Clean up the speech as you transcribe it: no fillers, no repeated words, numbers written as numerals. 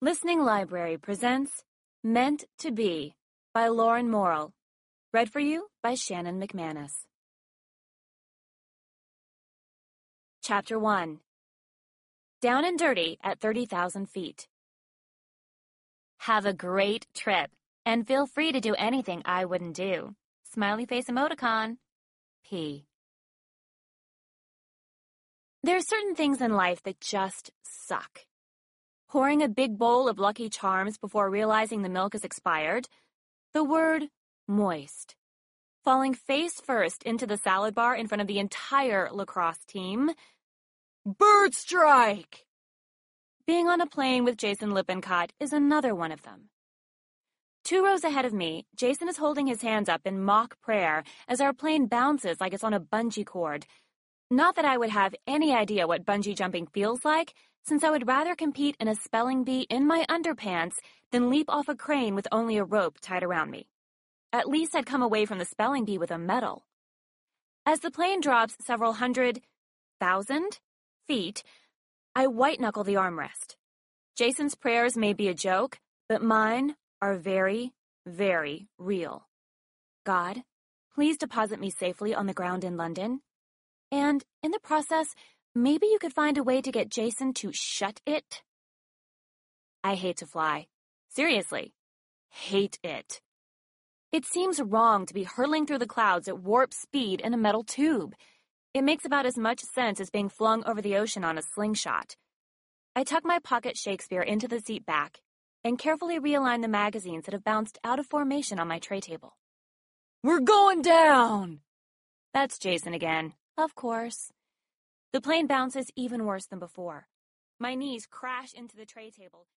Listening Library presents Meant to Be by Lauren Morrill. Read for you by Shannon McManus. Chapter 1. Down and Dirty at 30,000 feet. Have a great trip, and feel free to do anything I wouldn't do. Smiley face emoticon. P. There are certain things in life that just suck. Pouring a big bowl of Lucky Charms before realizing the milk is expired. The word moist. Falling face first into the salad bar in front of the entire lacrosse team. Bird strike! Being on a plane with Jason Lippincott is another one of them. 2 rows ahead of me, Jason is holding his hands up in mock prayer as our plane bounces like it's on a bungee cord. Not that I would have any idea what bungee jumping feels like, since I would rather compete in a spelling bee in my underpants than leap off a crane with only a rope tied around me. At least I'd come away from the spelling bee with a medal. As the plane drops several 100,000 feet, I white-knuckle the armrest. Jason's prayers may be a joke, but mine are very, very real. God, please deposit me safely on the ground in London. And, in the process, maybe you could find a way to get Jason to shut it. I hate to fly. Seriously. Hate it. It seems wrong to be hurtling through the clouds at warp speed in a metal tube. It makes about as much sense as being flung over the ocean on a slingshot. I tuck my pocket Shakespeare into the seat back and carefully realign the magazines that have bounced out of formation on my tray table. We're going down! That's Jason again. Of course. The plane bounces even worse than before. My knees crash into the tray table.